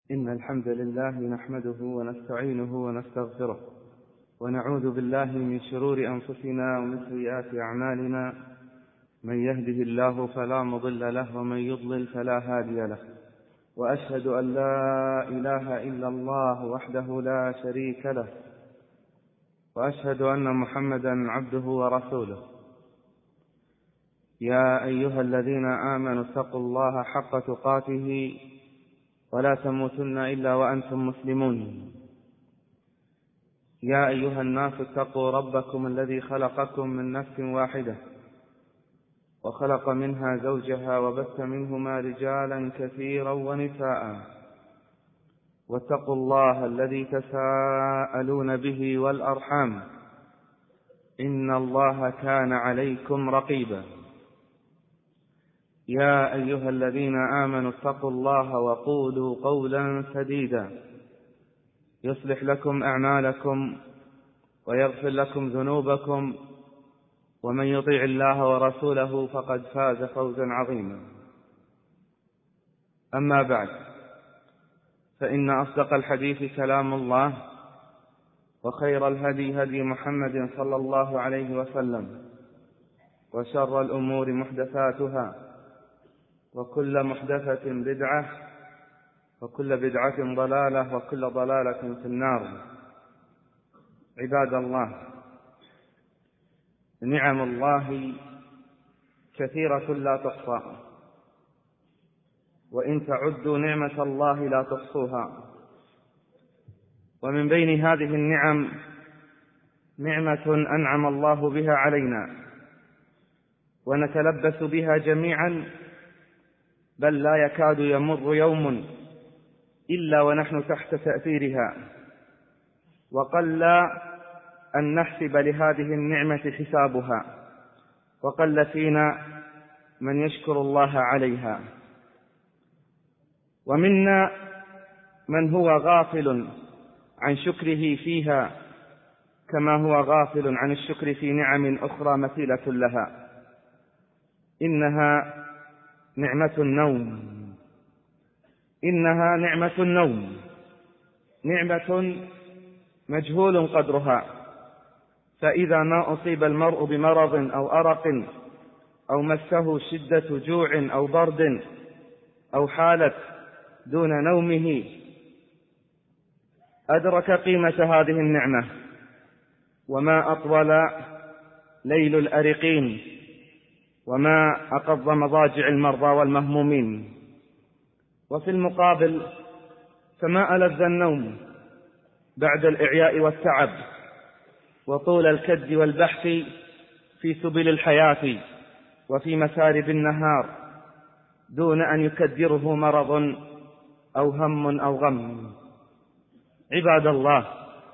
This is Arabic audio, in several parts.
إن الحمد لله نحمده ونستعينه ونستغفره ونعوذ بالله من شرور أنفسنا ومن سيئات أعمالنا. من يهده الله فلا مضل له ومن يضلل فلا هادي له، وأشهد أن لا إله إلا الله وحده لا شريك له، وأشهد أن محمدا عبده ورسوله. يا أيها الذين آمنوا اتقوا الله حق تقاته ولا تموتن إلا وأنتم مسلمون. يا أيها الناس اتقوا ربكم الذي خلقكم من نفس واحدة وخلق منها زوجها وبث منهما رجالا كثيرا ونساء، واتقوا الله الذي تساءلون به والأرحام، إن الله كان عليكم رقيبا. يا أيها الذين آمنوا اتقوا الله وقولوا قولا سديدا يصلح لكم أعمالكم ويغفر لكم ذنوبكم، ومن يطيع الله ورسوله فقد فاز فوزا عظيما. أما بعد، فإن أصدق الحديث كلام الله، وخير الهدي هدي محمد صلى الله عليه وسلم، وشر الأمور محدثاتها، وكل محدثة بدعة، وكل بدعة ضلالة، وكل ضلالة في النار. عباد الله، نعم الله كثيرة لا تحصى، وإن تعدوا نعمة الله لا تحصوها. ومن بين هذه النعم نعمة أنعم الله بها علينا ونتلبس بها جميعا، بل لا يكاد يمر يوم إلا ونحن تحت تأثيرها، وقل أن نحسب لهذه النعمة حسابها، وقل فينا من يشكر الله عليها. ومنا من هو غافل عن شكره فيها، كما هو غافل عن الشكر في نعم أخرى مثيلة لها. إنها نعمة النوم، إنها نعمة النوم، نعمة مجهول قدرها. فإذا ما أصيب المرء بمرض أو أرق، أو مسه شدة جوع أو برد، أو حالت دون نومه، أدرك قيمة هذه النعمة. وما أطول ليل الأرقين، وما أقض مضاجع المرضى والمهمومين. وفي المقابل فما ألذ النوم بعد الإعياء والتعب وطول الكد والبحث في سبل الحياة وفي مسارب النهار، دون أن يكدره مرض أو هم أو غم. عباد الله،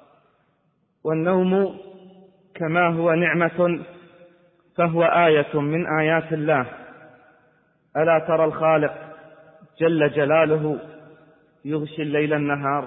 والنوم كما هو نعمة فهو آية من آيات الله. ألا ترى الخالق جل جلاله يغشي الليل النهار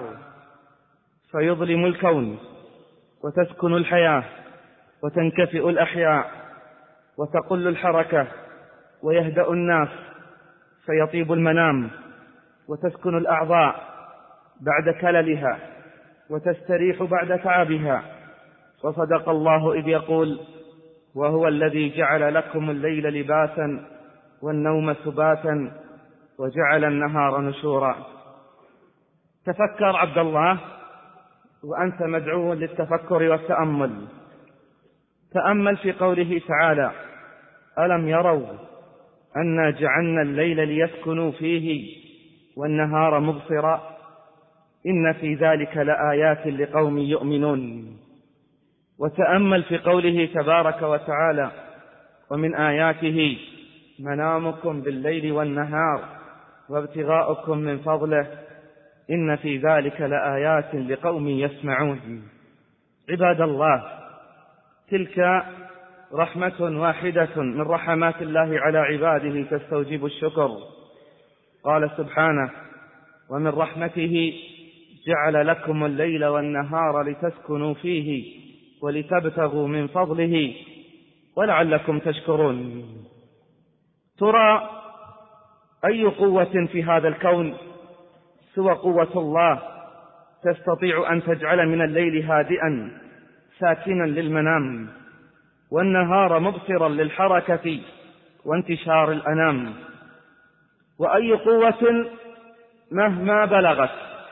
فيظلم الكون، وتسكن الحياة، وتنكفئ الأحياء، وتقل الحركة، ويهدأ الناس فيطيب المنام، وتسكن الأعضاء بعد كللها، وتستريح بعد تعبها. وصدق الله إذ يقول: وهو الذي جعل لكم الليل لباسا والنوم سباتا وجعل النهار نشورا. تفكر عبد الله، وأنت مدعو للتفكر والتأمل. تأمل في قوله تعالى: ألم يروا أنا جعلنا الليل ليسكنوا فيه والنهار مبصرا، إن في ذلك لآيات لقوم يؤمنون. وتأمل في قوله تبارك وتعالى: ومن آياته منامكم بالليل والنهار وابتغاؤكم من فضله، إن في ذلك لآيات لقوم يسمعون. عباد الله، تلك رحمة واحدة من رحمات الله على عباده تستوجب الشكر. قال سبحانه: ومن رحمته جعل لكم الليل والنهار لتسكنوا فيه ولتبتغوا من فضله ولعلكم تشكرون. ترى أي قوة في هذا الكون سوى قوة الله تستطيع أن تجعل من الليل هادئا ساكنا للمنام، والنهار مبصرا للحركة وانتشار الأنام. وأي قوة مهما بلغت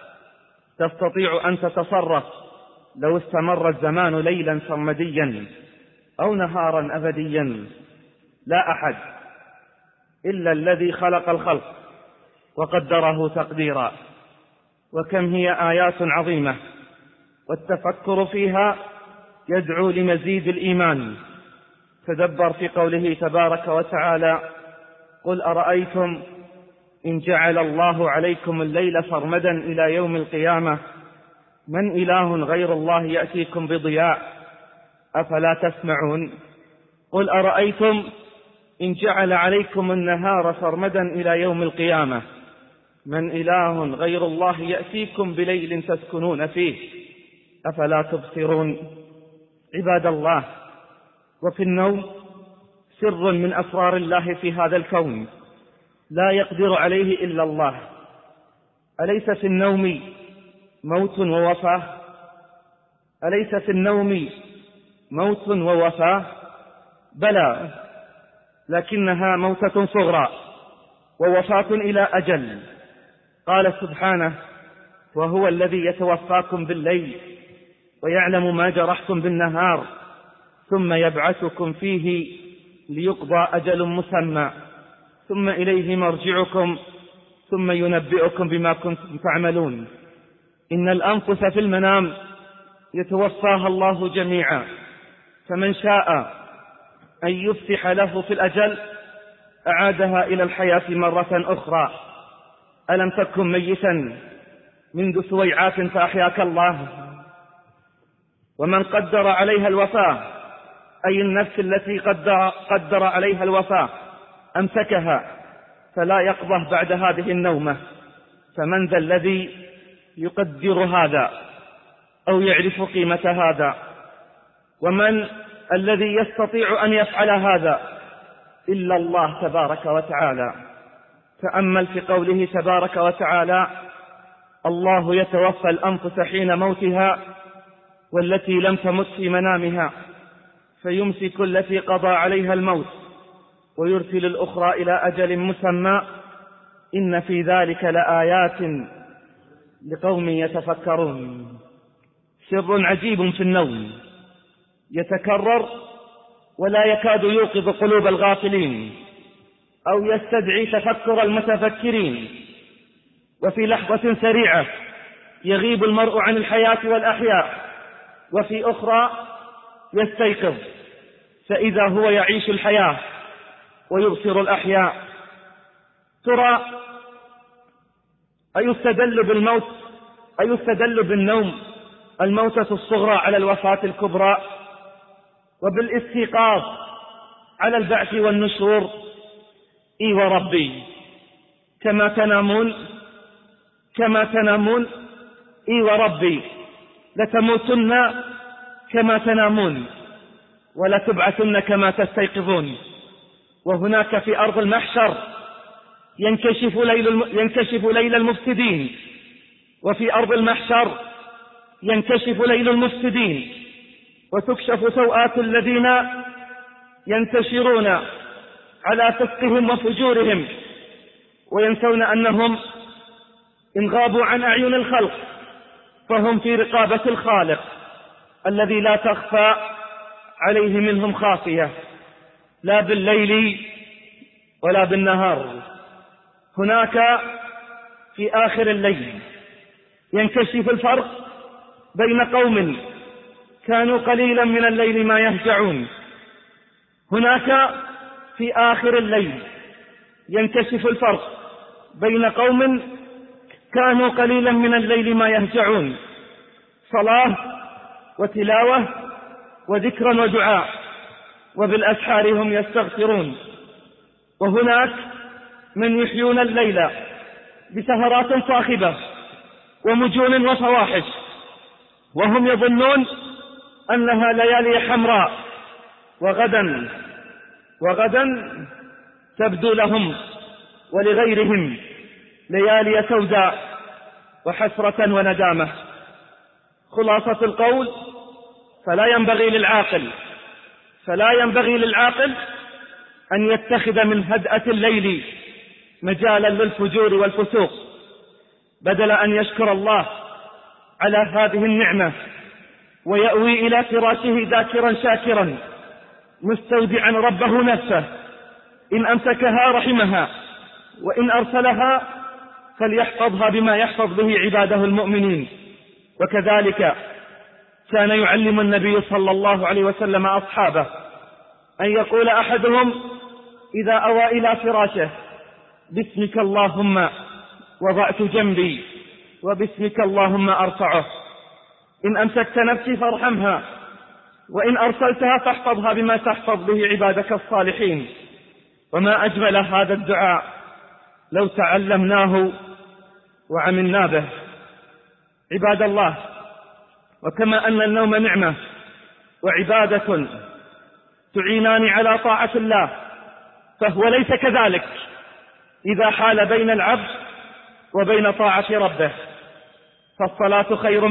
تستطيع أن تتصرف لو استمر الزمان ليلا سرمديا أو نهارا أبديا. لا أحد إلا الذي خلق الخلق وقدره تقديرا. وكم هي آيات عظيمة، والتفكر فيها يدعو لمزيد الإيمان. تدبر في قوله تبارك وتعالى: قل أرأيتم إن جعل الله عليكم الليل سرمدا إلى يوم القيامة من إله غير الله يأتيكم بضياء أفلا تسمعون. قل أرأيتم إن جعل عليكم النهار سرمدا إلى يوم القيامة من إله غير الله يأتيكم بليل تسكنون فيه أفلا تبصرون. عباد الله، وفي النوم سر من أسرار الله في هذا الكون لا يقدر عليه إلا الله. أليس في النوم موت ووفاة؟ أليس في النوم موت ووفاة؟ بلى، لكنها موتة صغرى ووفاة إلى أجل. قال سبحانه: وهو الذي يتوفاكم بالليل ويعلم ما جرحتم بالنهار ثم يبعثكم فيه ليقضى أجل مسمى ثم إليه مرجعكم ثم ينبئكم بما كنتم تعملون. إن الأنفس في المنام يتوفاها الله جميعا، فمن شاء أن يفسح له في الأجل أعادها إلى الحياة مرة أخرى. ألم تكن ميتا منذ سويعات فأحياك الله؟ ومن قدر عليها الوفاة، أي النفس التي قدر عليها الوفاة أمسكها فلا يقظه بعد هذه النومة. فمن ذا الذي يقدر هذا أو يعرف قيمة هذا؟ ومن الذي يستطيع أن يفعل هذا إلا الله تبارك وتعالى. تأمل في قوله تبارك وتعالى: الله يتوفى الأنفس حين موتها والتي لم تمت في منامها فيمسك التي قضى عليها الموت ويرسل الأخرى إلى أجل مسمى إن في ذلك لآيات لقوم يتفكرون. سر عجيب في النوم يتكرر ولا يكاد يوقظ قلوب الغافلين أو يستدعي تفكر المتفكرين. وفي لحظة سريعة يغيب المرء عن الحياة والأحياء، وفي أخرى يستيقظ فإذا هو يعيش الحياة ويبصر الأحياء. ترى أيستدل بالموت، أيستدل بالنوم الموتة الصغرى على الوفاة الكبرى، وبالاستيقاظ على البعث والنشور؟ إي وربي، كما تنامون إي وربي لتموتن كما تنامون ولتبعثن كما تستيقظون. وهناك في أرض المحشر ينكشف ليل المفسدين، وفي أرض المحشر ينكشف ليل المفسدين وتكشف سوءات الذين ينتشرون على فسقهم وفجورهم وينسون أنهم إن غابوا عن أعين الخلق فهم في رقابة الخالق الذي لا تخفى عليه منهم خافية لا بالليل ولا بالنهار. هناك في آخر الليل ينكشف الفرق بين قوم كانوا قليلا من الليل ما يهجعون. هناك في آخر الليل ينكشف الفرق بين قوم كانوا قليلا من الليل ما يهجعون، صلاة وتلاوة وذكرا ودعاء، وبالأسحار هم يستغفرون. وهناك من يحيون الليل بسهرات صاخبة ومجون وفواحش وهم يظنون أنها ليالي حمراء، وغدا تبدو لهم ولغيرهم ليالي سوداء وحسرة وندامة. خلاصة القول: فلا ينبغي للعاقل أن يتخذ من هدأة الليل مجالا للفجور والفسوق، بدل أن يشكر الله على هذه النعمة ويأوي إلى فراشه ذاكرا شاكرا مستودعا ربه نفسه. إن أمسكها رحمها، وإن أرسلها فليحفظها بما يحفظ به عباده المؤمنين. وكذلك كان يعلم النبي صلى الله عليه وسلم أصحابه أن يقول أحدهم إذا أوى إلى فراشه: باسمك اللهم وضعت جنبي، وباسمك اللهم أرفعه. إن أمسكت نفسي فارحمها، وإن أرسلتها فاحفظها بما تحفظ به عبادك الصالحين. وما أجمل هذا الدعاء لو تعلمناه وعملنا به. عباد الله، وكما أن النوم نعمة وعبادة تعينان على طاعة الله، فهو ليس كذلك إذا حال بين العبد وبين طاعة ربه. فالصلاة خير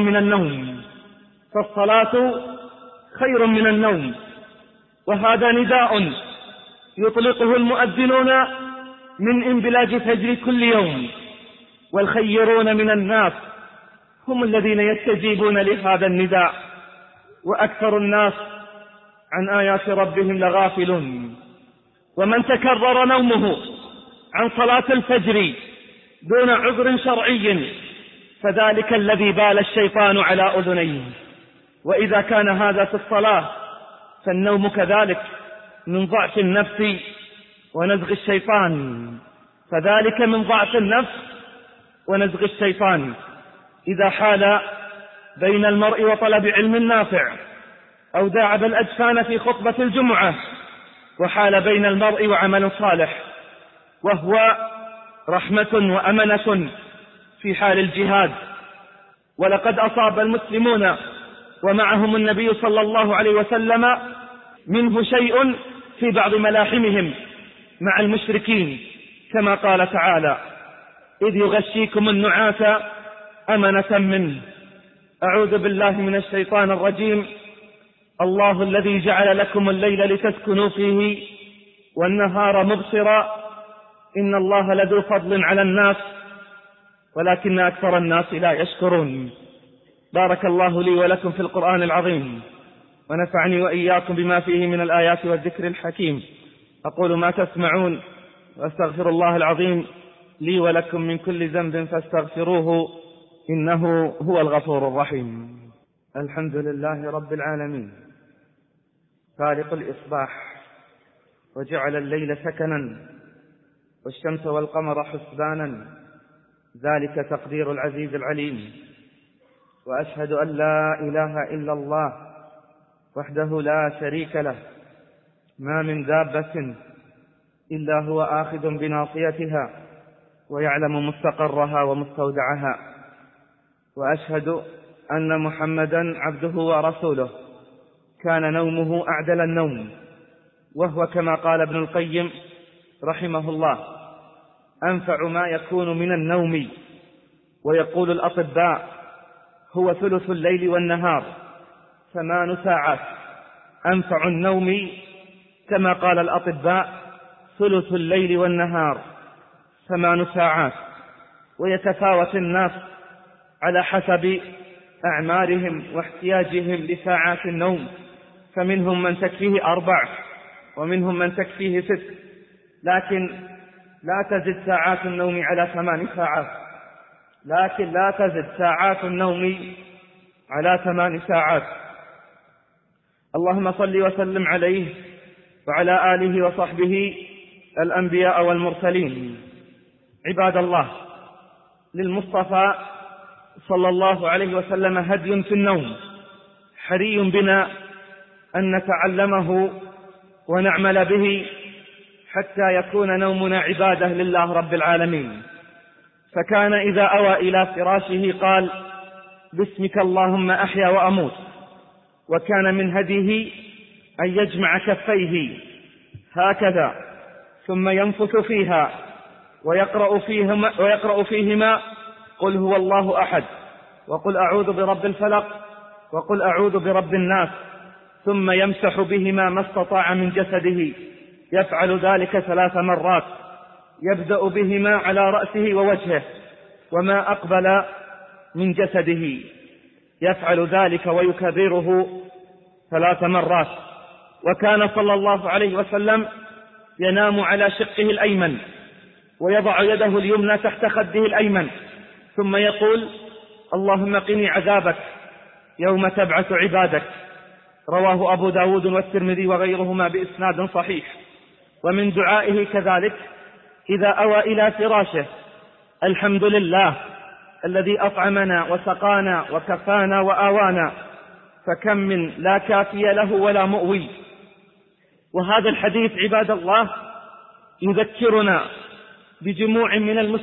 من النوم. وهذا نداء يطلقه المؤذنون من انبلاج فجر كل يوم، والخيرون من الناس هم الذين يستجيبون لهذا النداء، وأكثر الناس عن آيات ربهم لغافلون. ومن تكرر نومه عن صلاة الفجر دون عذر شرعي فذلك الذي بال الشيطان على أذنيه. وإذا كان هذا في الصلاة فالنوم كذلك من ضعف النفس ونزغ الشيطان، فذلك من ضعف النفس ونزغ الشيطان إذا حال بين المرء وطلب علم نافع، أو داعب الأجفان في خطبة الجمعة، وحال بين المرء وعمل صالح، وهو رحمة وأمنة في حال الجهاد. ولقد أصاب المسلمون ومعهم النبي صلى الله عليه وسلم منه شيء في بعض ملاحمهم مع المشركين، كما قال تعالى: إذ يغشيكم النعاس أمنة منه. أعوذ بالله من الشيطان الرجيم. الله الذي جعل لكم الليل لتسكنوا فيه والنهار مبصرا إن الله لذو فضل على الناس ولكن أكثر الناس لا يشكرون. بارك الله لي ولكم في القرآن العظيم، ونفعني وإياكم بما فيه من الآيات والذكر الحكيم. أقول ما تسمعون، وأستغفر الله العظيم لي ولكم من كل ذنب فاستغفروه إنه هو الغفور الرحيم. الحمد لله رب العالمين، خالق الإصباح، وجعل الليل سكنا والشمس والقمر حسبانا، ذلك تقدير العزيز العليم. وأشهد أن لا إله إلا الله وحده لا شريك له، ما من دابة إلا هو آخذ بناصيتها ويعلم مستقرها ومستودعها. وأشهد أن محمدا عبده ورسوله، كان نومه أعدل النوم، وهو كما قال ابن القيم رحمه الله: أنفع ما يكون من النوم. ويقول الأطباء: هو ثلث الليل والنهار 8 ساعات. أنفع النوم كما قال الأطباء ثلث الليل والنهار 8 ساعات. ويتفاوت الناس على حسب أعمارهم واحتياجهم لساعات النوم، فمنهم من تكفيه 4 ومنهم من تكفيه 6، لكن لا تزد ساعات النوم على 8 ساعات، لكن لا تزد ساعات النوم على 8 ساعات. اللهم صل وسلم عليه وعلى آله وصحبه الأنبياء والمرسلين. عباد الله، للمصطفى صلى الله عليه وسلم هدي في النوم، حري بنا أن نتعلمه ونعمل به حتى يكون نومنا عبادة لله رب العالمين. فكان إذا أوى إلى فراشه قال: باسمك اللهم أحيا وأموت. وكان من هديه أن يجمع كفيه هكذا ثم ينفث فيها ويقرأ فيهما قل هو الله أحد، وقل أعوذ برب الفلق، وقل أعوذ برب الناس، ثم يمسح بهما ما استطاع من جسده، يفعل ذلك 3 مرات، يبدأ بهما على رأسه ووجهه وما أقبل من جسده، يفعل ذلك ويكرره 3 مرات. وكان صلى الله عليه وسلم ينام على شقه الأيمن ويضع يده اليمنى تحت خده الأيمن، ثم يقول: اللهم قني عذابك يوم تبعث عبادك. رواه أبو داود والترمذي وغيرهما بإسناد صحيح. ومن دعائه كذلك إذا أوى إلى فراشه: الحمد لله الذي أطعمنا وسقانا وكفانا وآوانا، فكم من لا كافي له ولا مؤوي. وهذا الحديث عباد الله يذكرنا بجموع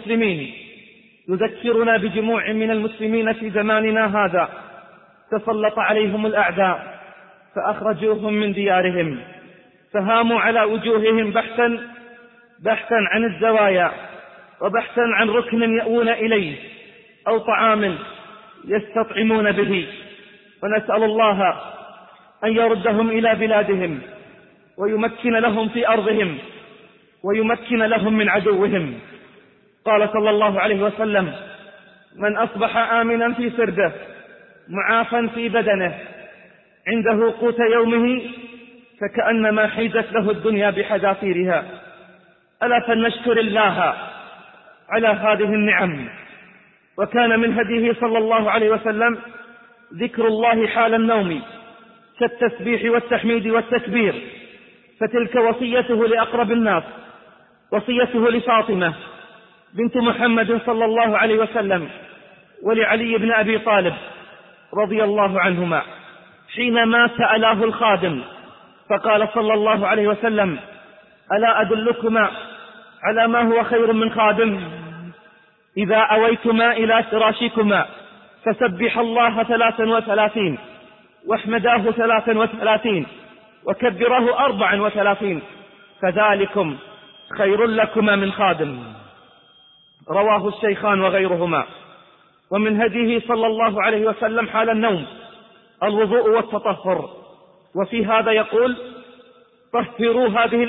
من المسلمين في زماننا هذا تسلط عليهم الأعداء فأخرجوهم من ديارهم، فهاموا على وجوههم بحثا عن الزوايا، وبحثا عن ركن يأوون إليه أو طعام يستطعمون به. ونسأل الله أن يردهم إلى بلادهم ويمكن لهم في أرضهم ويمكن لهم من عدوهم. قال صلى الله عليه وسلم: من أصبح آمنا في سربه معافا في بدنه عنده قوت يومه فكأنما حيزت له الدنيا بحذافيرها. ألا فلنشكر الله على هذه النعم. وكان من هديه صلى الله عليه وسلم ذكر الله حال النوم كالتسبيح والتحميد والتكبير، فتلك وصيته لأقرب الناس، وصيته لفاطمة بنت محمد صلى الله عليه وسلم ولعلي بن أبي طالب رضي الله عنهما حينما سألاه الخادم فقال صلى الله عليه وسلم: ألا أدلكما على ما هو خير من خادم؟ إذا أويتما إلى فراشكما فسبح الله 33 واحمداه 33 وكبره 34 فذلكم خير لكما من خادم. رواه الشيخان وغيرهما. ومن هديه صلى الله عليه وسلم حال النوم الوضوء والتطهر، وفي هذا يقول: طهروا هذه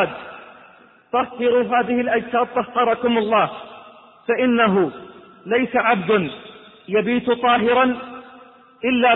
الأجساد طهركم الله، فإنه ليس عبد يبيت طاهرا إلا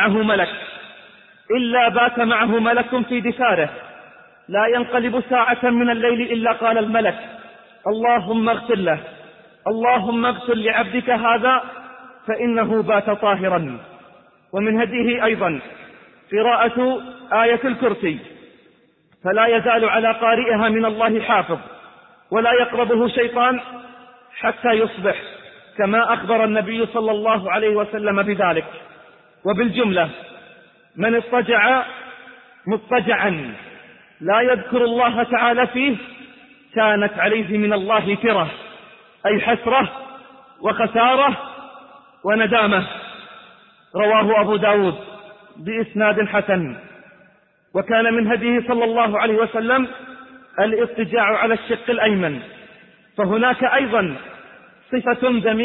بات معه ملك في دثاره، لا ينقلب ساعة من الليل إلا قال الملك: اللهم اغفر له، اللهم اغفر لعبدك هذا فإنه بات طاهرا. ومن هديه أيضا قراءة آية الكرسي، فلا يزال على قارئها من الله حافظ ولا يقربه شيطان حتى يصبح، كما أخبر النبي صلى الله عليه وسلم بذلك. وبالجملة من اضطجع مضطجعا لا يذكر الله تعالى فيه كانت عليه من الله ترة، أي حسرة وخسارة وندامة. رواه أبو داود بإسناد حسن. وكان من هديه صلى الله عليه وسلم الاضطجاع على الشق الأيمن، فهناك أيضا صفة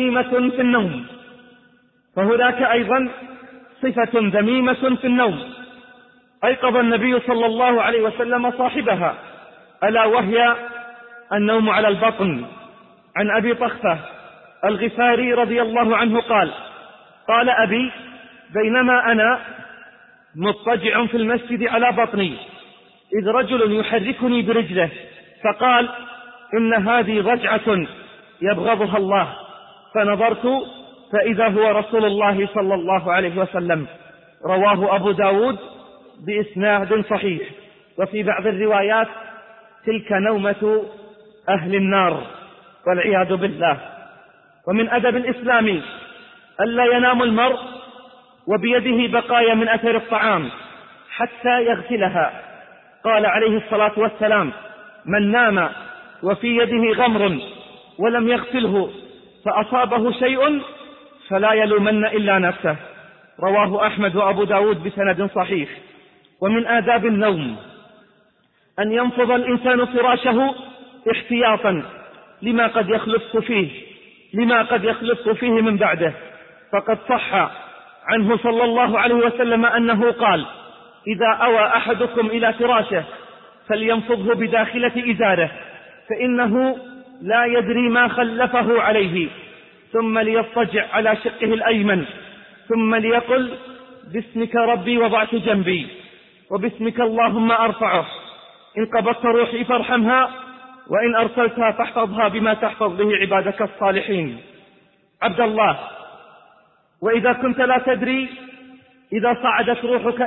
ذميمة في النوم أيقظ النبي صلى الله عليه وسلم صاحبها، ألا وهي النوم على البطن. عن أبي طخفة الغفاري رضي الله عنه قال أبي: بينما أنا مضطجع في المسجد على بطني إذ رجل يحركني برجله، فقال: إن هذه رجعة يبغضها الله، فنظرت فإذا هو رسول الله صلى الله عليه وسلم. رواه أبو داود بإسناد صحيح. وفي بعض الروايات: تلك نومة أهل النار والعياذ بالله. ومن أدب الإسلام ألا ينام المرء وبيده بقايا من أثر الطعام حتى يغسلها. قال عليه الصلاة والسلام: من نام وفي يده غمر ولم يغسله فأصابه شيء فلا يلومن إلا نفسه. رواه أحمد وأبو داود بسند صحيح. ومن آداب النوم أن ينفض الإنسان فراشه احتياطا لما قد يخلف فيه لما قد يخلص فيه من بعده. فقد صح عنه صلى الله عليه وسلم أنه قال: إذا أوى أحدكم إلى فراشه فلينفضه بداخلة إزاره فإنه لا يدري ما خلفه عليه، ثم ليضطجع على شقه الأيمن، ثم ليقل: باسمك ربي وضعت جنبي، وباسمك اللهم أرفعه، إن قبضت روحي فارحمها، وإن أرسلتها فاحفظها بما تحفظ به عبادك الصالحين. عبد الله، وإذا كنت لا تدري إذا صعدت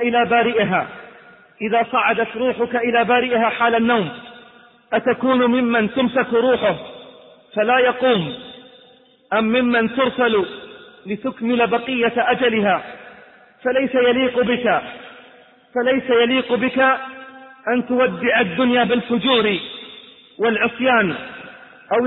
روحك إلى بارئها حال النوم أتكون ممن تمسك روحه فلا يقوم، أم ممن ترسل لتكمل بقية أجلها؟ فليس يليق بك أن تودع الدنيا بالفجور والعصيان، أو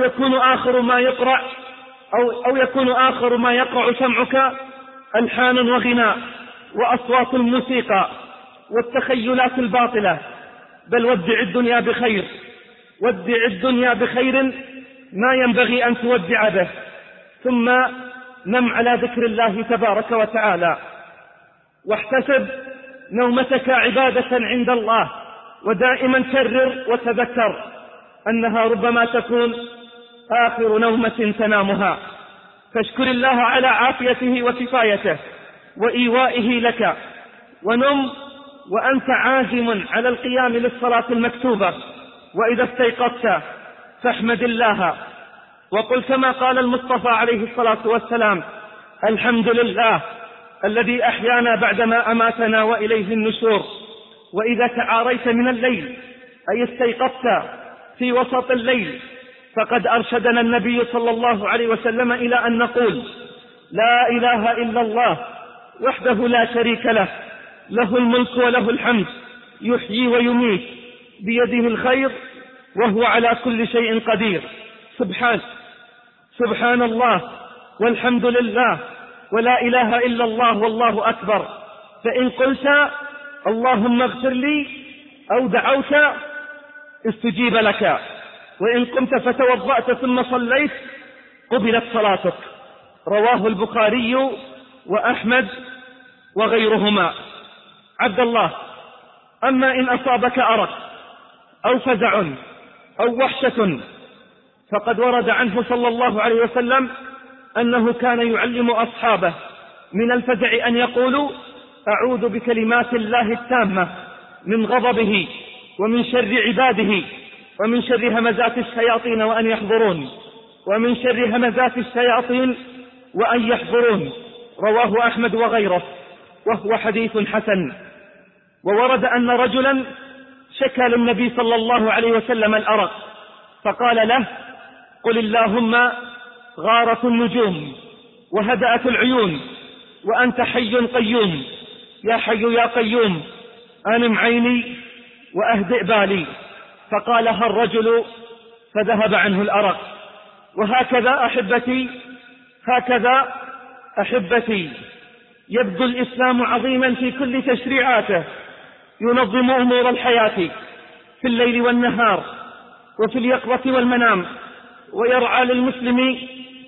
يكون آخر ما يقرع سمعك ألحان وغناء وأصوات الموسيقى والتخيلات الباطلة. بل ودع الدنيا بخير ما ينبغي أن تودع به، ثم نم على ذكر الله تبارك وتعالى، واحتسب نومتك عبادة عند الله، ودائما كرر وتذكر أنها ربما تكون آخر نومة تنامها. فاشكر الله على عافيته وكفايته وإيوائه لك، ونم وأنت عازم على القيام للصلاة المكتوبة. وإذا استيقظت فاحمد الله، وقل كما قال المصطفى عليه الصلاة والسلام: الحمد لله الذي أحيانا بعدما أماتنا وإليه النشور. وإذا تعاريت من الليل أي استيقظت في وسط الليل، فقد أرشدنا النبي صلى الله عليه وسلم إلى أن نقول: لا إله إلا الله وحده لا شريك له، له الملك وله الحمد، يحيي ويميت، بيده الخير وهو على كل شيء قدير. سبحان الله والحمد لله ولا إله إلا الله والله أكبر. فإن قلت اللهم اغفر لي أو دعوت استجيب لك، وإن قمت فتوضأت ثم صليت قبلت صلاتك. رواه البخاري وأحمد وغيرهما. عبد الله، أما إن أصابك أرق أو فزع أو وحشة فقد ورد عنه صلى الله عليه وسلم أنه كان يعلم أصحابه من الفزع أن يقولوا: أعوذ بكلمات الله التامة من غضبه ومن شر عباده ومن شر همزات الشياطين وأن يحضرون. رواه أحمد وغيره وهو حديث حسن. وورد أن رجلا شكى للنبي صلى الله عليه وسلم الأرق، فقال له: قل اللهم غارت النجوم وهدأت العيون وأنت حي قيوم، يا حي يا قيوم أنم عيني وأهدئ بالي. فقالها الرجل فذهب عنه الأرق. وهكذا أحبتي يبدو الإسلام عظيما في كل تشريعاته، ينظم أمور الحياة في الليل والنهار وفي اليقظة والمنام، ويرعى المسلم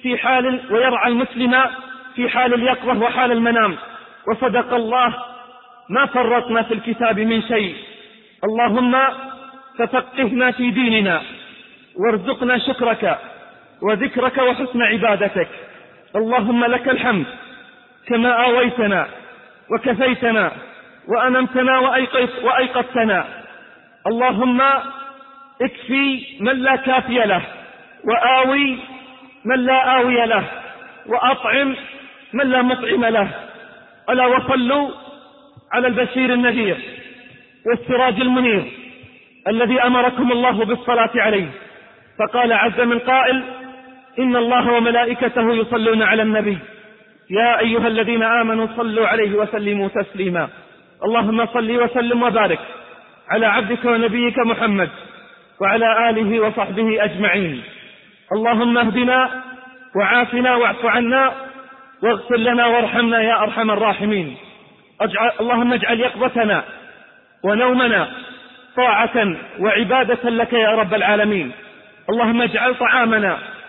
في حال اليقظة وحال المنام. وصدق الله، ما فرطنا في الكتاب من شيء. اللهم ففقهنا في ديننا، وارزقنا شكرك وذكرك وحسن عبادتك. اللهم لك الحمد كما آويتنا وكفيتنا وأنمتنا وأيقظتنا. اللهم اكفي من لا كافي له، وآوي من لا آوي له، وأطعم من لا مطعم له. ألا وصلوا على البشير النذير والسراج المنير الذي أمركم الله بالصلاة عليه، فقال عز من قائل: إن الله وملائكته يصلون على النبي يا أيها الذين آمنوا صلوا عليه وسلموا تسليما. اللهم صل وسلم وبارك على عبدك ونبيك محمد وعلى آله وصحبه أجمعين. اللهم اهدنا وعافنا واعف عنا واغفر لنا وارحمنا يا أرحم الراحمين. اللهم اجعل يقظتنا ونومنا طاعة وعبادة لك يا رب العالمين. اللهم اجعل طعامنا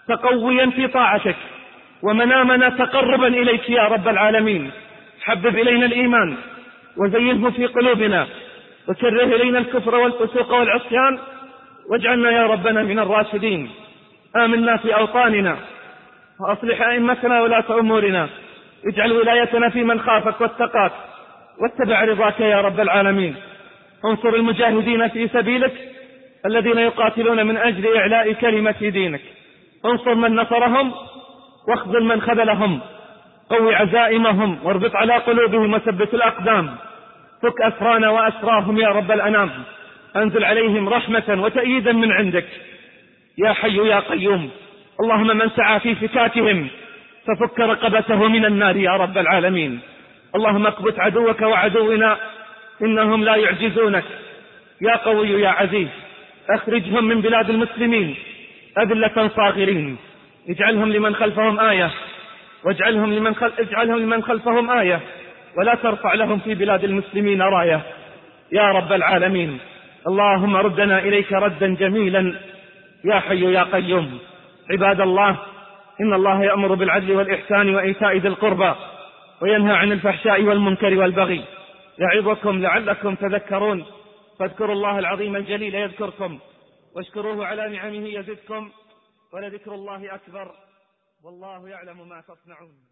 تقويا في طاعتك، ومنامنا تقربا إليك يا رب العالمين. حبب إلينا الإيمان وزينه في قلوبنا، وكره إلينا الكفر والفسوق والعصيان، واجعلنا يا ربنا من الراشدين. آمنا في أوطاننا، وأصلح أئمتنا ولاة أمورنا. اجعل ولايتنا في من خافك واتقاك واتبع رضاك يا رب العالمين. انصر المجاهدين في سبيلك الذين يقاتلون من أجل إعلاء كلمة دينك. انصر من نصرهم واخذل من خذلهم. قوي عزائمهم واربط على قلوبهم وثبت الأقدام. فك أسرانا وأسراهم يا رب الأنام. أنزل عليهم رحمة وتأييدا من عندك يا حي يا قيوم. اللهم من سعى في فكاكهم ففك رقبته من النار يا رب العالمين. اللهم اكبت عدوك وعدونا إنهم لا يعجزونك يا قوي يا عزيز. أخرجهم من بلاد المسلمين أذلة صاغرين. اجعلهم لمن خلفهم آية، واجعلهم لمن خلفهم آية، ولا ترفع لهم في بلاد المسلمين راية يا رب العالمين. اللهم ردنا إليك ردا جميلا يا حي يا قيوم. عباد الله، إن الله يأمر بالعدل والإحسان وإيتاء ذي القربى وينهى عن الفحشاء والمنكر والبغي يعظكم لعلكم تذكرون. فاذكروا الله العظيم الجليل يذكركم، واشكروه على نعمه يزدكم، ولذكر الله أكبر، والله يعلم ما تصنعون.